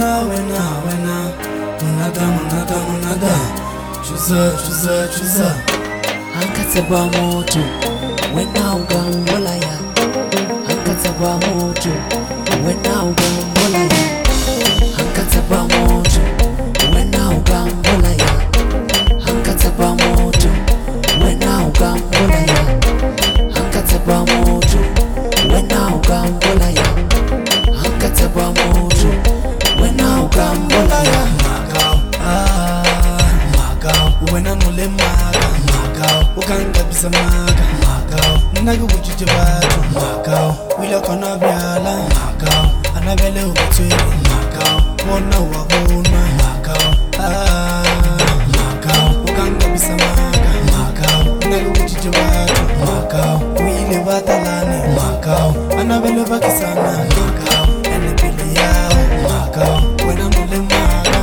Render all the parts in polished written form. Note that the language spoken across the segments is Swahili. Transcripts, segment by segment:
Chuza Hankataba moto Wena ugambola ya Hankataba moto Wena ugambola ya Hankataba moto Wena ugambola ya Hankataba moto Wena ugambola ya Hankataba moto Wena ugambola ya Hankataba moto Wena ugambola ya Wena nole maga ukanga bisa maga nina yubuchije batu wila kona byala anabele ubutwe wona wabona ukanga bisa maga nina yubuchije batu wile batalane anabele bakisana ene pili yao wena nole maga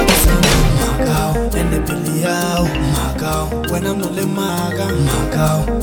When I'm no le maga,